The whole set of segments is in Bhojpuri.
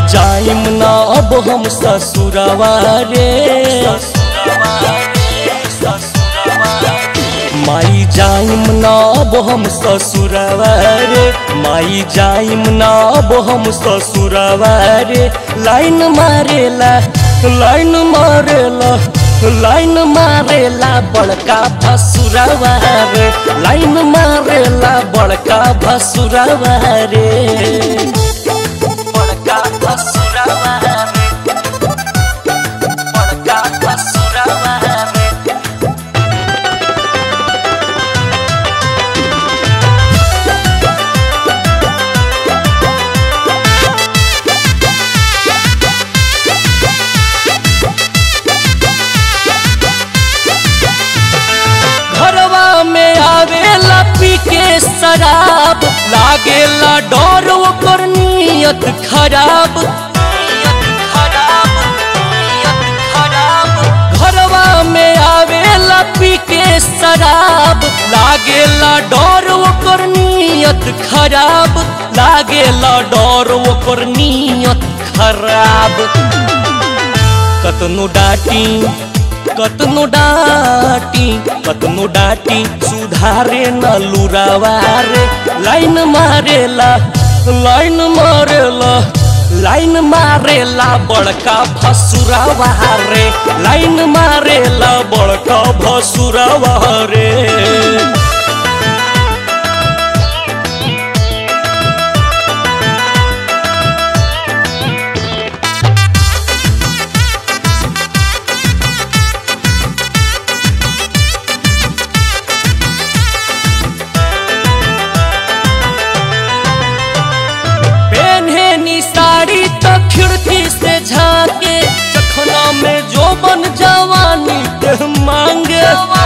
जाइम ना अब हम ससुरवा रे, माई जाइम ना अब हम ससुरवा रे, माई जाइम ना अब हम ससुरवा रे। लाइन मारेला लाइन मारेला लाइन मारेला बड़का भसुरवा रे, लाइन मारेला बड़का भसुरवा रे, बड़का भसुरवा रे, बड़का भसुरवा रे। में आवेला पी के शराब, लागेला डर ओकर नियत खराब, घरवा में आवेला पी के शराब, लागेला डर ओकर नियत खराब, लागेला डर ओकर नियत खराब। कतनो डाटी कतनो डाटी कतनो डाटी सुधारे न लुरावा रे। लाइन मारेला लाइन मारेला लाइन मारेला बड़का भसुरवा रे, लाइन मारेला बड़का भसुरवा रे। साड़ी तो खिड़की से झांके, चखना में जोबन जवानी के मांगे,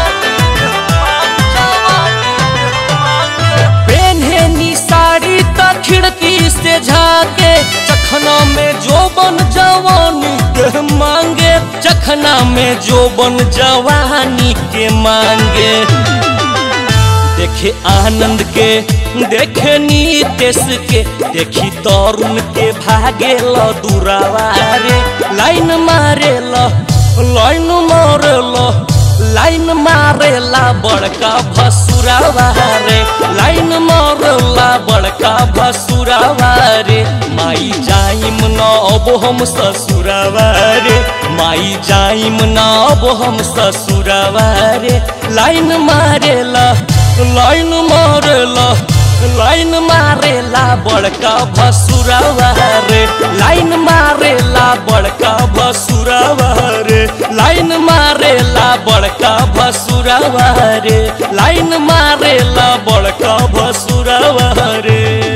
पहने साड़ी तो खिड़की से झांके, चखना में जोबन जवानी के मांगे, चखना में जोबन जवानी के मांगे। देखे आनंद के देखे नीतेश के, देखी तरुण के भागे दूरावा रे। लाइन मारेला लाइन मारेला लाइन मारेला बड़का भसुरवा रे, लाइन मारेला बड़का भसुरवा रे। माई जाइम ना अब हम ससुरवा रे, माई जाइम ना अब हम ससुरवा रे। लाइन मारेला लाइन मारेला लाइन मारेला बड़का भसुरवा रे, लाइन मारेला बड़का भसुरवा रे, लाइन मारेला बड़का भसुरवा रे, लाइन मारेला बड़का भसुरवा रे।